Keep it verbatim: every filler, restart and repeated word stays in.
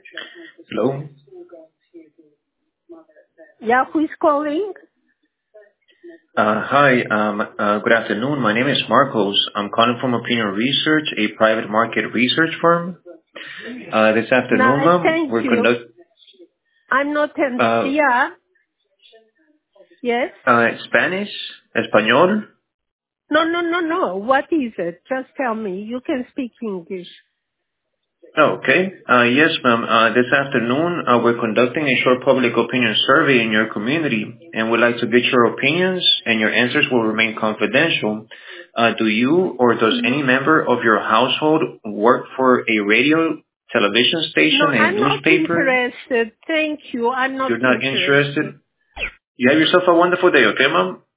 Hello. Yeah, who is calling? Uh, hi. Um, uh, good afternoon. My name is Marcos. I'm calling from Opinion Research, a private market research firm. Uh, this No, afternoon, ma'am, thank we're you. conduct. I'm not in. Uh, Yeah. Yes. uh, Spanish, español. No, no, no, no. What is it? Just tell me. You can speak English. Oh, okay. Uh, yes, ma'am. Uh, this afternoon, uh, we're conducting a short public opinion survey in your community, and we'd like to get your opinions, and your answers will remain confidential. Uh, do you or does No, any member of your household work for a radio, television no, station, a I'm not newspaper? interested. Thank you. I'm not You're not interested. interested? You have yourself a wonderful day, okay, ma'am?